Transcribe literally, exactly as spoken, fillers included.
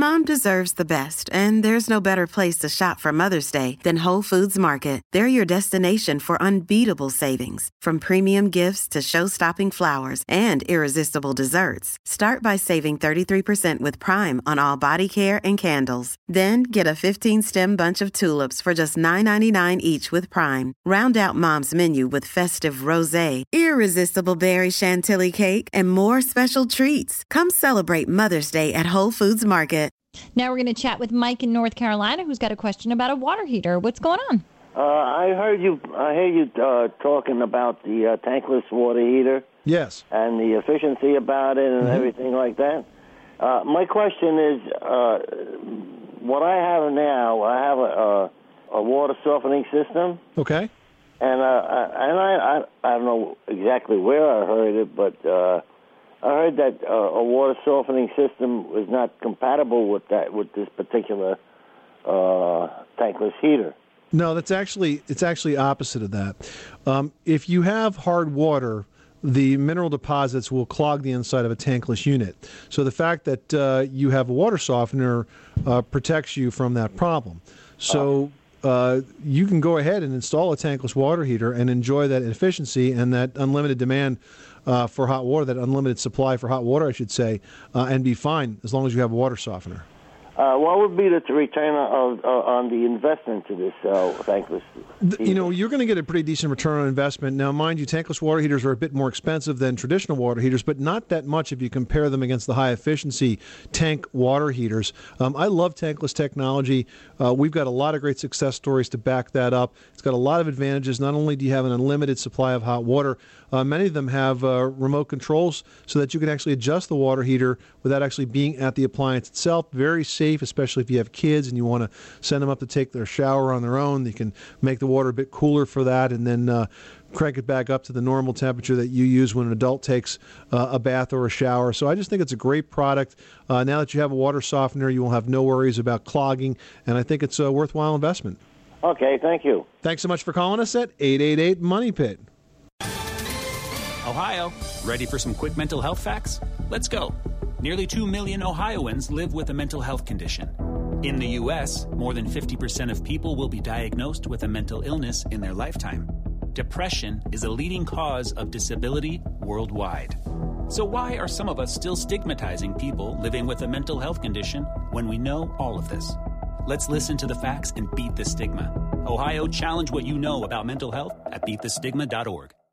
Mom deserves the best, and there's no better place to shop for Mother's Day than Whole Foods Market. They're your destination for unbeatable savings, from premium gifts to show-stopping flowers and irresistible desserts. Start by saving thirty-three percent with Prime on all body care and candles. Then get a fifteen-stem bunch of tulips for just nine ninety-nine each with Prime. Round out Mom's menu with festive rosé, irresistible berry chantilly cake, and more special treats. Come celebrate Mother's Day at Whole Foods Market. Now we're going to chat with Mike in North Carolina, who's got a question about a water heater. What's going on? Uh, I heard you. I hear you uh, talking about the uh, tankless water heater. Yes. And the efficiency about it and mm-hmm. everything like that. Uh, my question is, uh, what I have now, I have a, a, a water softening system. Okay. And uh, I, and I, I I don't know exactly where I heard it, but uh, I heard that uh, a water softening system was not compatible with that with this particular uh, tankless heater. No, that's actually it's actually opposite of that. Um, if you have hard water, the mineral deposits will clog the inside of a tankless unit. So the fact that uh, you have a water softener uh, protects you from that problem. So uh, you can go ahead and install a tankless water heater and enjoy that efficiency and that unlimited demand uh, for hot water, that unlimited supply for hot water, I should say, uh, and be fine as long as you have a water softener. Uh, what would be the return of, uh, on the investment to this uh, tankless heater? You know, you're going to get a pretty decent return on investment. Now, mind you, tankless water heaters are a bit more expensive than traditional water heaters, but not that much if you compare them against the high-efficiency tank water heaters. Um, I love tankless technology. Uh, we've got a lot of great success stories to back that up. It's got a lot of advantages. Not only do you have an unlimited supply of hot water, uh, many of them have uh, remote controls so that you can actually adjust the water heater without actually being at the appliance itself. Very safe, especially if you have kids and you want to send them up to take their shower on their own. You can make the water a bit cooler for that and then uh, crank it back up to the normal temperature that you use when an adult takes uh, a bath or a shower. So I just think it's a great product. Uh, now that you have a water softener, you will have no worries about clogging, and I think it's a worthwhile investment. Okay, thank you. Thanks so much for calling us at eight eight eight money pit. Ohio, ready for some quick mental health facts? Let's go. Nearly two million Ohioans live with a mental health condition. In the U S, more than fifty percent of people will be diagnosed with a mental illness in their lifetime. Depression is a leading cause of disability worldwide. So why are some of us still stigmatizing people living with a mental health condition when we know all of this? Let's listen to the facts and beat the stigma. Ohio, challenge what you know about mental health at beat the stigma dot org.